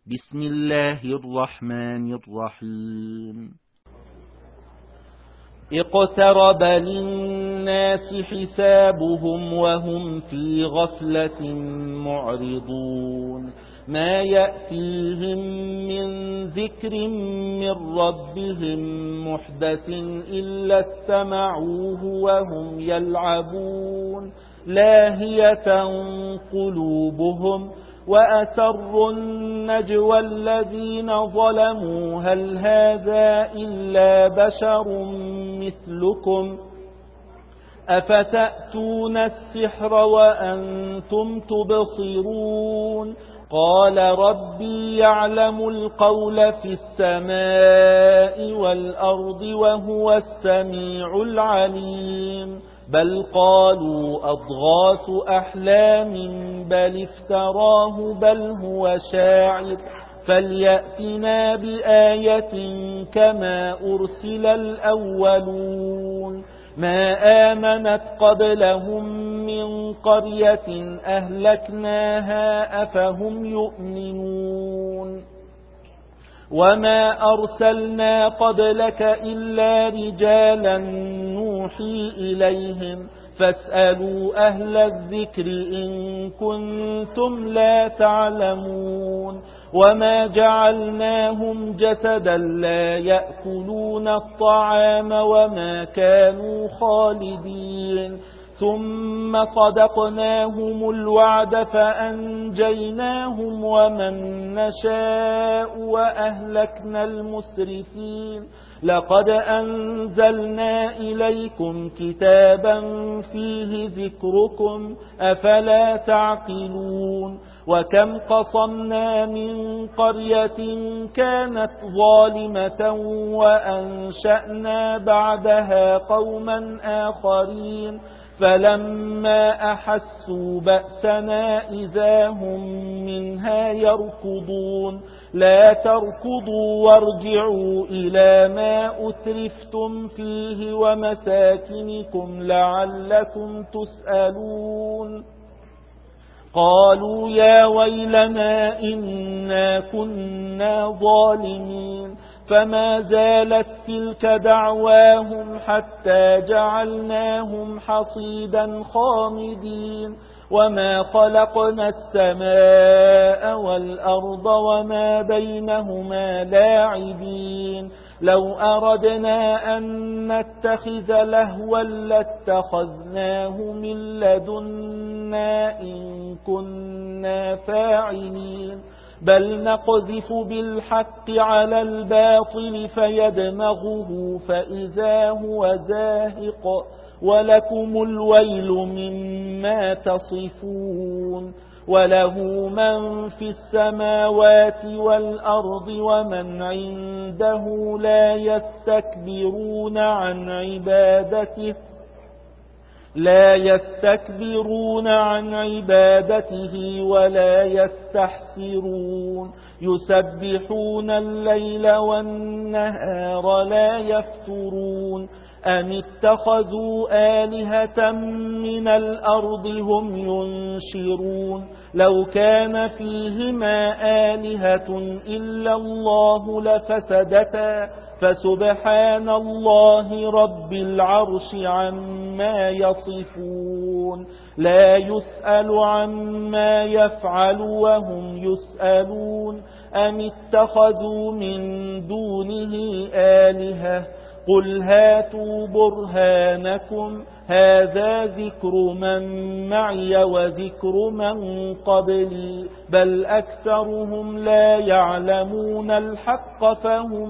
بسم الله الرحمن الرحيم اقترب للناس حسابهم وهم في غفلة معرضون ما يأتيهم من ذكر من ربهم محدث إلا استمعوه وهم يلعبون لاهية قلوبهم وأسروا النجوى الذين ظلموا هل هذا إلا بشر مثلكم أفتأتون السحر وأنتم تبصرون قال ربي يعلم القول في السماء والأرض وهو السميع العليم بل قالوا أضغاث أحلام بل افتراه بل هو شاعر فليأتنا بآية كما أرسل الأولون ما آمنت قبلهم من قرية أهلكناها أفهم يؤمنون وما أرسلنا قبلك إلا رجالا نوحي إليهم فاسألوا أهل الذكر إن كنتم لا تعلمون وما جعلناهم جسدا لا يأكلون الطعام وما كانوا خالدين ثم صدقناهم الوعد فأنجيناهم ومن نشاء وأهلكنا المسرفين لقد أنزلنا إليكم كتابا فيه ذكركم أفلا تعقلون وكم قصمنا من قرية كانت ظالمة وأنشأنا بعدها قوما آخرين فلما أحسوا بأسنا إذا هم منها يركضون لا تركضوا وارجعوا إلى ما أترفتم فيه ومساكنكم لعلكم تسألون قالوا يا ويلنا إنا كنا ظالمين فما زالت تلك دعواهم حتى جعلناهم حصيدا خامدين وما خلقنا السماء والأرض وما بينهما لاعبين لو أردنا أن نتخذ لهوا لاتخذناه من لدنا إن كنا فاعلين بل نقذف بالحق على الباطل فيدمغه فإذا هو زاهق ولكم الويل مما تصفون وله من في السماوات والأرض ومن عنده لا يستكبرون عن عبادته ولا يستحسرون يسبحون الليل والنهار لا يفترون أم اتخذوا آلهة من الأرض هم ينشرون لو كان فيهما آلهة إلا الله لفسدتا فسبحان الله رب العرش عما يصفون لا يسأل عما يفعل وهم يسألون أم اتخذوا من دونه آلهة قل هاتوا برهانكم هذا ذكر من معي وذكر من قبلي بل أكثرهم لا يعلمون الحق فهم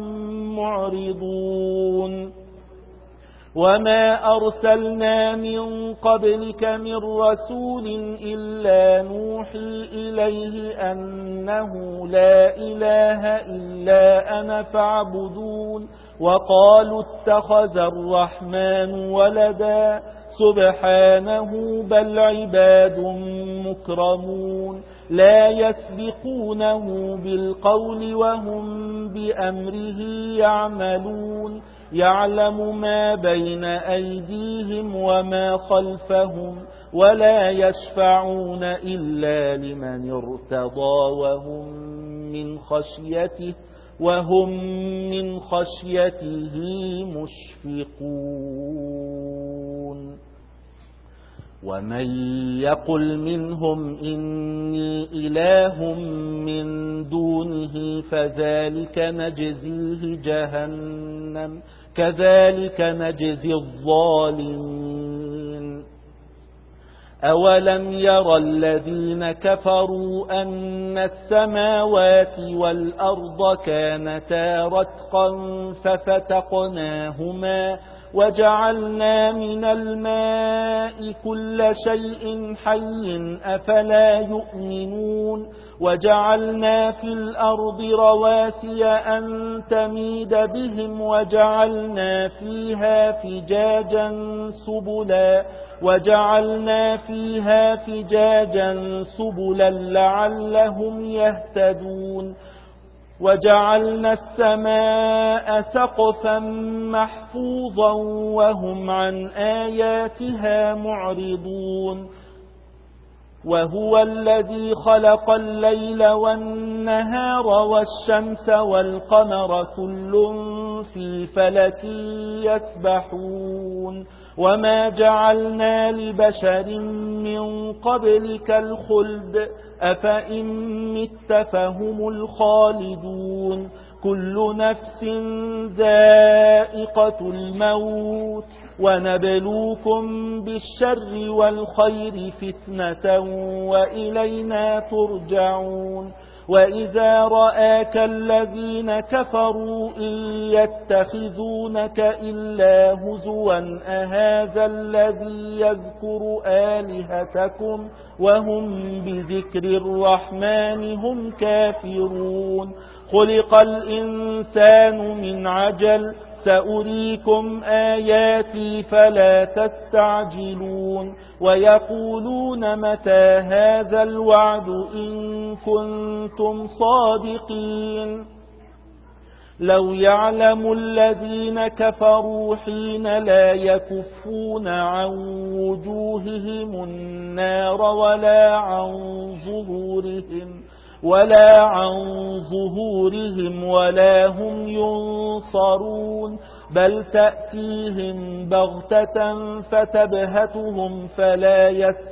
معرضون وما أرسلنا من قبلك من رسول إلا نوحي إليه أنه لا إله إلا أنا فاعبدون وقالوا اتخذ الرحمن ولدا سبحانه بل عباد مكرمون لا يسبقونه بالقول وهم بأمره يعملون يعلم ما بين أيديهم وما خلفهم ولا يشفعون إلا لمن ارتضى وهم من من خشيته مشفقون. ومن يقل منهم إني إله من دونه فذلك نجزيه جهنم كذلك نجزي الظالمين. أولم ير الذين كفروا أن السماوات والأرض كانتا رتقا ففتقناهما وجعلنا من الماء كل شيء حي أفلا يؤمنون. وجعلنا في الأرض رواسي أن تميد بهم وجعلنا فيها فجاجا سبلا لعلهم يهتدون. وجعلنا السماء سقفا محفوظا وهم عن آياتها معرضون. وهو الذي خلق الليل والنهار والشمس والقمر كل في فلك يسبحون. وما جعلنا لبشر من قبلك الخلد أفإن مت فهم الخالدون. كل نفس ذائقة الموت ونبلوكم بالشر والخير فتنة وإلينا ترجعون. وإذا رآك الذين كفروا إن يتخذونك إلا هزوا أهذا الذي يذكر آلهتكم وهم بذكر الرحمن هم كافرون. خلق الإنسان من عجل سأريكم آياتي فلا تستعجلون. ويقولون متى هذا الوعد إن كنتم صادقين. لو يعلم الذين كفروا حين لا يكفون عن وجوههم النار ولا عن ظهورهم ولا هم ينصرون. بل تأتيهم بغتة فتبهتهم فلا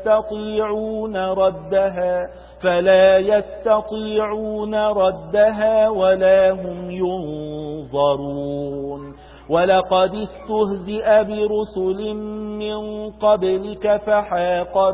يستطيعون ردها ولا هم ينظرون. ولقد استهزئ برسل من قبلك فحاق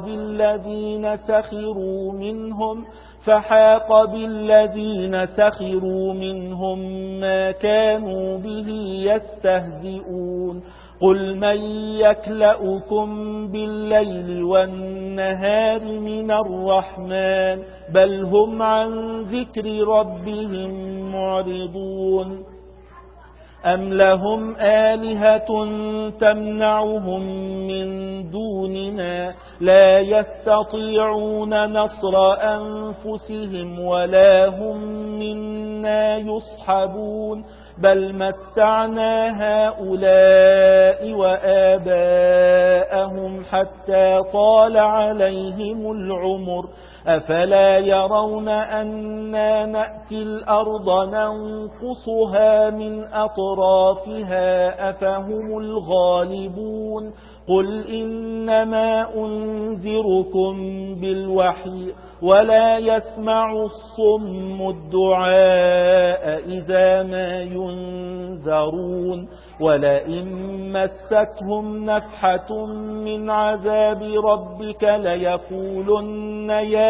بالذين سخروا منهم ما كانوا به يستهزئون. قل من يكلؤكم بالليل والنهار من الرحمن بل هم عن ذكر ربهم معرضون. أم لهم آلهة تمنعهم من دوننا لا يستطيعون نصر أنفسهم ولا هم منا يصحبون. بل متعنا هؤلاء وآباءهم حتى طال عليهم العمر أفلا يرون أنا نأتي الأرض ننقصها من أطرافها أفهم الغالبون. قل إنما أنذركم بالوحي ولا يسمع الصم الدعاء إذا ما ينذرون. ولئن مستهم نفحة من عذاب ربك ليقولن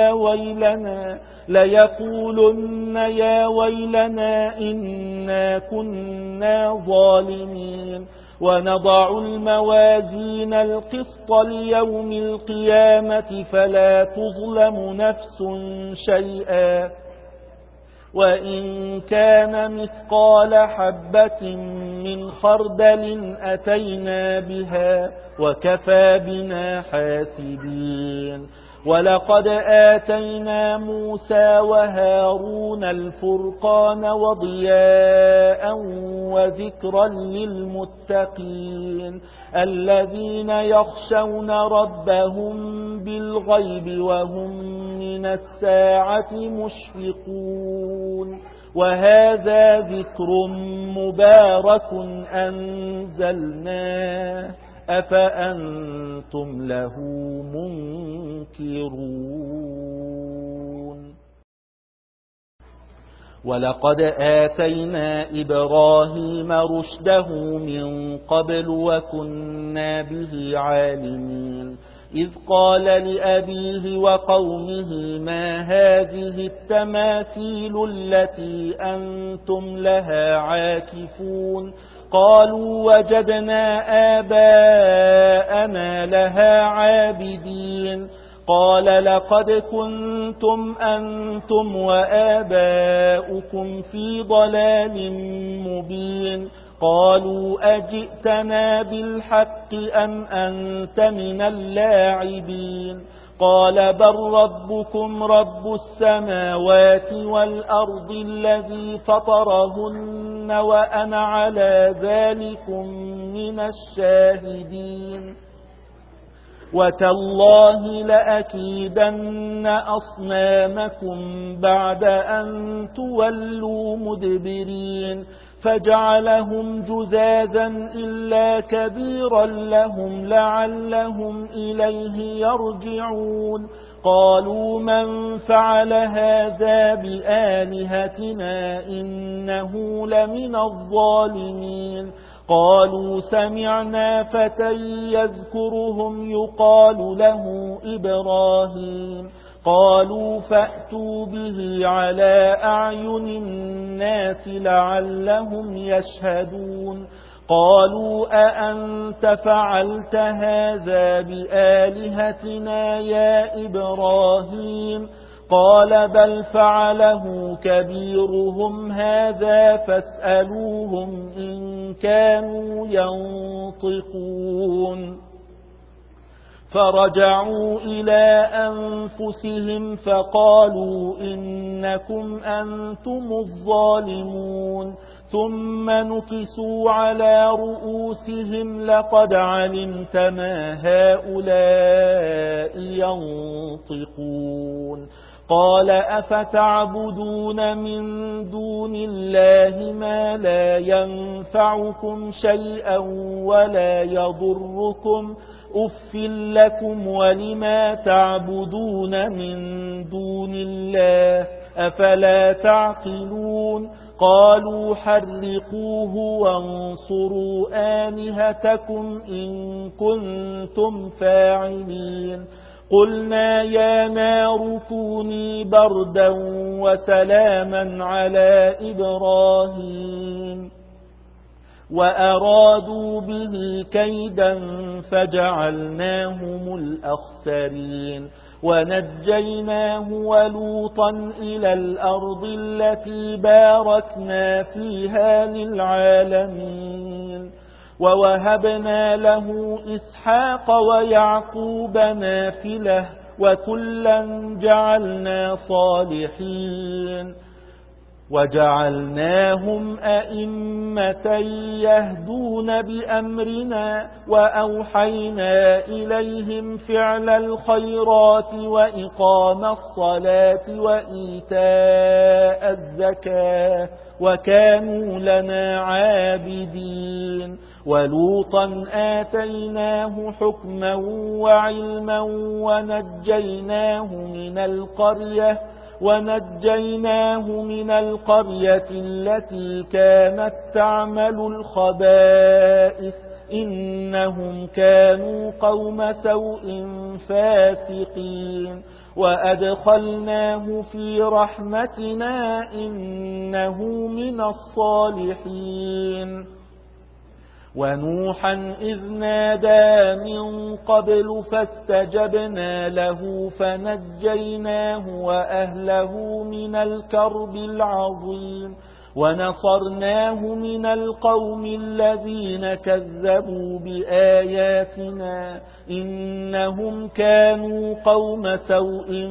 يا ويلنا إنا كنا ظالمين. ونضع الموازين القسط ليوم القيامة فلا تظلم نفس شيئا وإن كان مثقال حبة من خردل أتينا بها وكفى بنا حاسبين. ولقد آتينا موسى وهارون الفرقان وضياء وذكرا للمتقين الذين يخشون ربهم بالغيب وهم من الساعة مشفقون. وهذا ذكر مبارك أنزلناه أفأنتم له منكرون ولقد آتينا إبراهيم رشده من قبل وكنا به عالمين إذ قال لأبيه وقومه ما هذه التماثيل التي أنتم لها عاكفون قالوا وجدنا آباءنا لها عابدين قال لقد كنتم أنتم وآباؤكم في ضلال مبين قالوا أجئتنا بالحق أم أنت من اللاعبين قال بل ربكم رب السماوات والأرض الذي فطرهن وأنا على ذلكم من الشاهدين وتالله لأكيدن أصنامكم بعد أن تولوا مدبرين فجعلهم جذاذا إلا كبيرا لهم لعلهم إليه يرجعون قالوا من فعل هذا بآلهتنا إنه لمن الظالمين قالوا سمعنا فتى يذكرهم يقال له إبراهيم قالوا فأتوا به على أعين الناس لعلهم يشهدون قالوا أأنت فعلت هذا بآلهتنا يا إبراهيم قال بل فعله كبيرهم هذا فاسألوهم إن كانوا ينطقون فرجعوا إلى أنفسهم فقالوا إنكم أنتم الظالمون ثم نكسوا على رؤوسهم لقد علمت ما هؤلاء ينطقون قال أفتعبدون من دون الله ما لا ينفعكم شيئا ولا يضركم أف لكم ولما تعبدون من دون الله أفلا تعقلون قالوا حرقوه وانصروا آلهتكم إن كنتم فاعلين قلنا يا نار كوني بردا وسلاما على إبراهيم وأرادوا به كيدا فجعلناهم الأخسرين ونجيناه ولوطا إلى الأرض التي باركنا فيها للعالمين ووهبنا له إسحاق ويعقوب نافلة وكلا جعلنا صالحين وجعلناهم أئمة يهدون بأمرنا وأوحينا إليهم فعل الخيرات وإقام الصلاة وإيتاء الزكاة وكانوا لنا عابدين ولوطا آتيناه حكما وعلما ونجيناه من القرية التي كانت تعمل الخبائث إنهم كانوا قوم سوء فاسقين وأدخلناه في رحمتنا إنه من الصالحين ونوحا إذ نادى من قبل فاستجبنا له فنجيناه وأهله من الكرب العظيم ونصرناه من القوم الذين كذبوا بآياتنا إنهم كانوا قوم سوء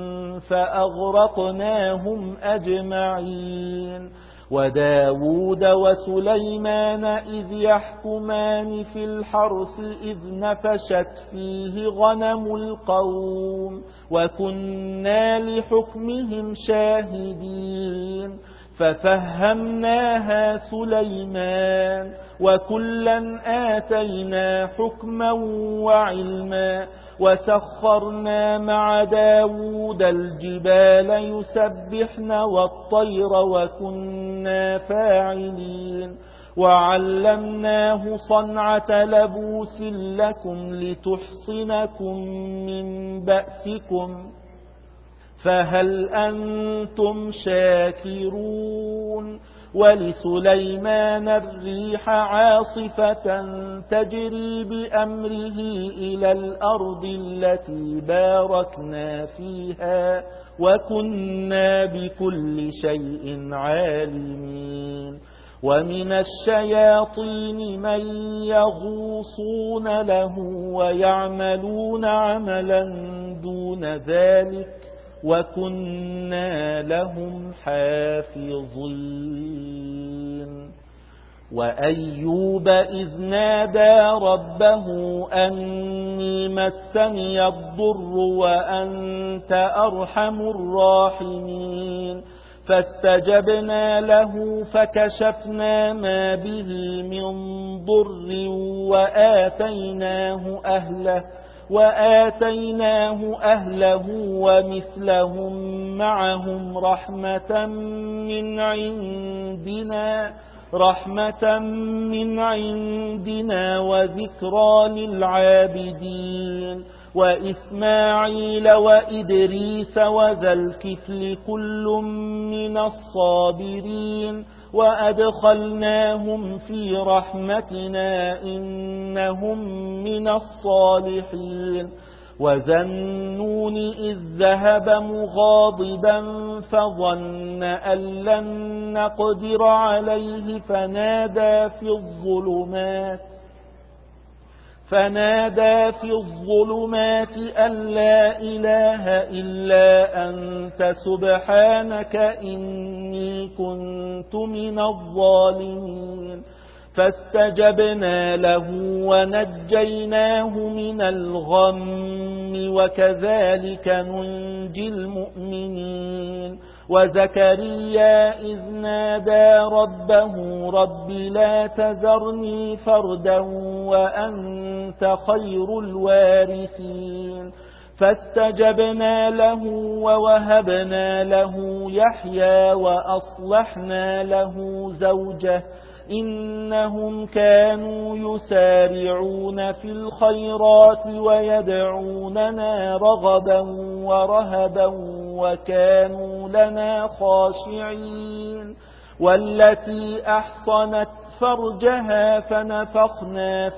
فأغرقناهم أجمعين وداود وسليمان إذ يحكمان في الحرث إذ نفشت فيه غنم القوم وكنا لحكمهم شاهدين ففهمناها سليمان وكلا آتينا حكما وعلما وسخرنا مع داود الجبال يسبحن والطير وكنا فاعلين وعلمناه صنعة لبوس لكم لتحصنكم من بأسكم فهل أنتم شاكرون ولسليمان الريح عاصفة تجري بأمره إلى الأرض التي باركنا فيها وكنا بكل شيء عالمين ومن الشياطين من يغوصون له ويعملون عملا دون ذلك وكنا لهم حافظين وأيوب إذ نادى ربه أني مسني الضر وأنت أرحم الراحمين فاستجبنا له فكشفنا ما به من ضر وآتيناه أهله ومثلهم معهم رحمة من عندنا وذكرى للعابدين وإسماعيل وإدريس وذا الكفل كل من الصابرين وأدخلناهم في رحمتنا إنهم من الصالحين وذا النون إذ ذهب مغاضبا فظن أن لن نقدر عليه فنادى في الظلمات أن لا إله إلا أنت سبحانك إني كنت من الظالمين فاستجبنا له ونجيناه من الغم وكذلك ننجي المؤمنين وزكريا إذ نادى ربه رب لا تذرني فردا وأنت خير الوارثين فاستجبنا له ووهبنا له يحيى وأصلحنا له زوجه إنهم كانوا يسارعون في الخيرات ويدعوننا رغبا ورهبا وكانوا لنا خاشعين والتي أحصنت فرجها فنفخنا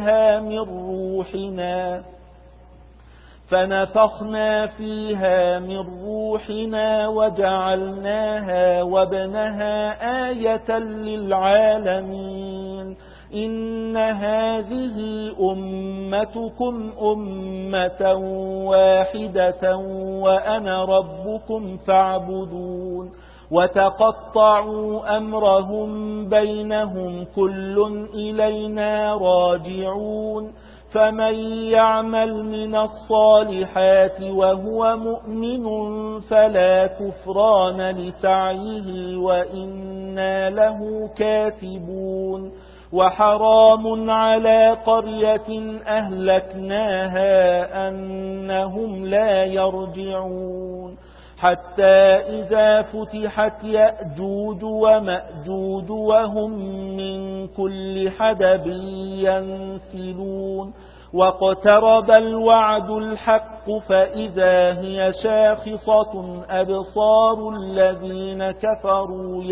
فيها من روحنا وجعلناها وابنها آية للعالمين إن هذه أمتكم أمة واحدة وأنا ربكم فاعبدون وتقطعوا أمرهم بينهم كل إلينا راجعون فمن يعمل من الصالحات وهو مؤمن فلا كفران لسعيه وإنا له كاتبون وحرام على قرية أهلكناها أنهم لا يرجعون حتى إذا فتحت يأجوج ومأجوج وهم من كل حدب ينسلون واقترب الوعد الحق فإذا هي شاخصة أبصار الذين كفروا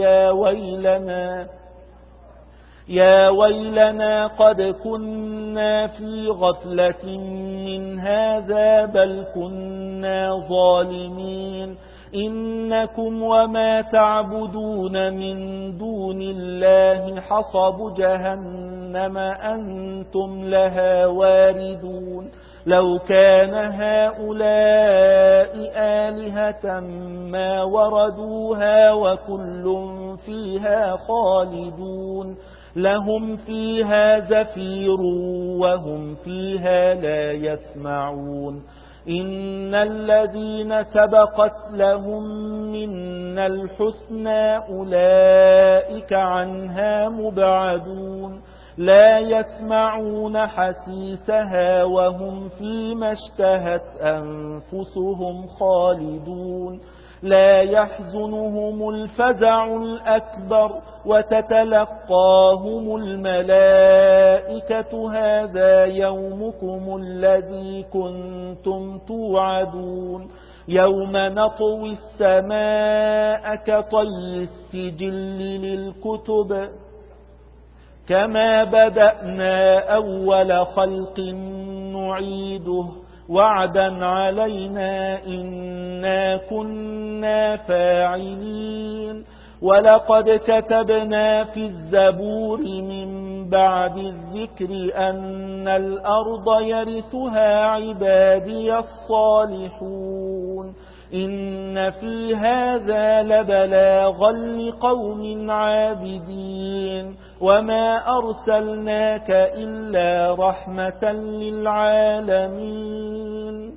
يا ويلنا قد كنا في غفلة من هذا بل كنا ظالمين إنكم وما تعبدون من دون الله حصب جهنم أنتم لها واردون لو كان هؤلاء آلهة ما وردوها وكل فيها خالدون لهم فيها زفير وهم فيها لا يسمعون إن الذين سبقت لهم منا الحسنى أولئك عنها مبعدون لا يسمعون حسيسها وهم فيما اشتهت أنفسهم خالدون لا يحزنهم الفزع الأكبر وتتلقاهم الملائكة هذا يومكم الذي كنتم توعدون يوم نطوي السماء كطي السجل للكتب كما بدأنا أول خلق نعيده وعدا علينا إنا كنا فاعلين ولقد كتبنا في الزبور من بعد الذكر أن الأرض يرثها عبادي الصالحون إن في هذا لبلاغا لقوم عابدين وما أرسلناك إلا رحمة للعالمين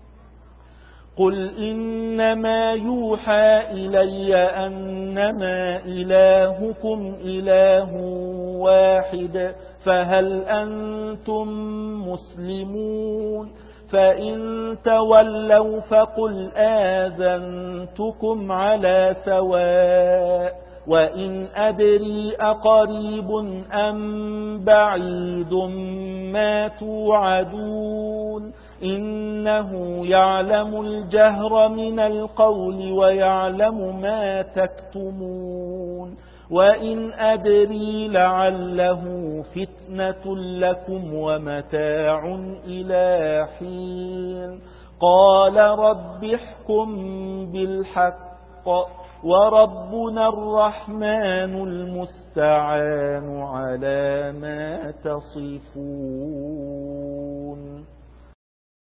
قل إنما يوحى إلي أنما إلهكم إله واحد فهل أنتم مسلمون فإن تولوا فقل آذنتكم على سواء وإن أدري أقريب أم بعيد ما توعدون إنه يعلم الجهر من القول ويعلم ما تكتمون وإن أدري لعله فتنة لكم ومتاع إلى حين قال رب احكم بالحق وربنا الرحمن المستعان على ما تصفون